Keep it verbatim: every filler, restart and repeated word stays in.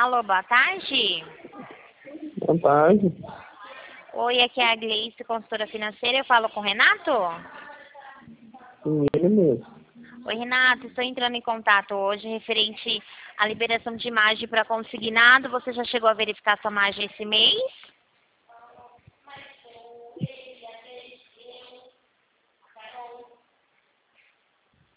Alô, boa tarde. Boa tarde. Oi, aqui é a Gleice, consultora financeira. Eu falo com o Renato? Sim, ele mesmo. Oi, Renato. Estou entrando em contato hoje referente à liberação de imagem para consignado. Você já chegou a verificar sua margem esse mês?